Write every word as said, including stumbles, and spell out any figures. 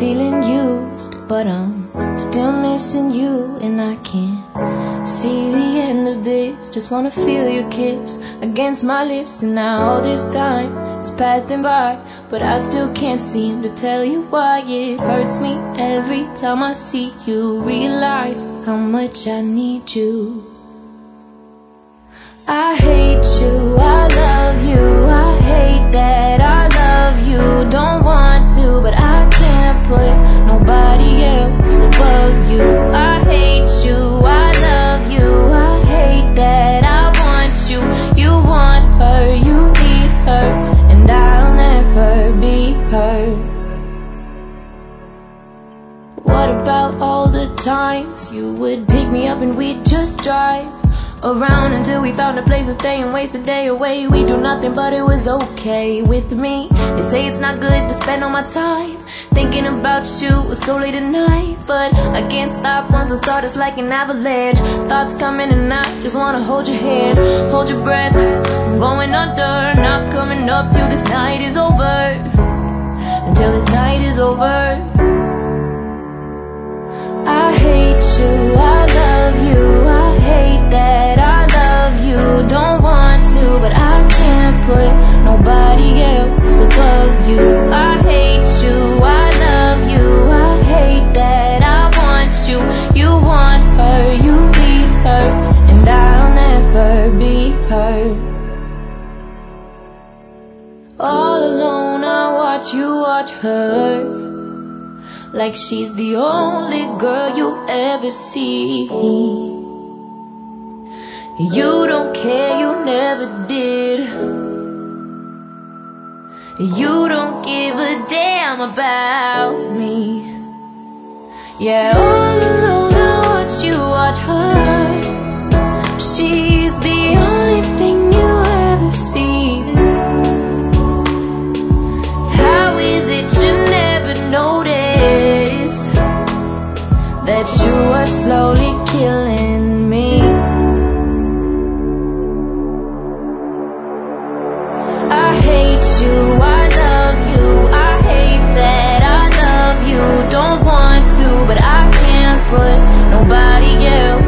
feeling used, but I'm still missing you, and I can't see the end of this. Just wanna feel your kiss against my lips, and now all this time is passing by, but I still can't seem to tell you why. It hurts me every time I see you, realize how much I need you. I hate you, I love you, I hate that I love you. Don't want to, but I can't put nobody else above you. I hate you, I love you, I hate that I want you. You want her, you need her, and I'll never be her. What about all the times you would pick me up and we'd just drive around until we found a place to stay and waste a day away? We do nothing, but it was okay with me. They say it's not good to spend all my time thinking about you so late at night, but I can't stop once I start. It's like an avalanche, thoughts coming and I just wanna hold your hand, hold your breath. I'm going under, not coming up till this night is over, until this night is over. I hate you, I love you, I hate that I love you. Don't want to, but I can't put nobody else above you. I hate you, I love you, I hate that I want you. You want her, you need her, and I'll never be her. All alone I watch you watch her, like she's the only girl you've ever seen. You don't care, you never did. You don't give a damn about me. Yeah, all alone I watch you watch her. She's the only thing you ever see. How is it you never notice that you are slowly killing me? I hate you, I love you, I hate that I love you. Don't want to, but I can't put nobody else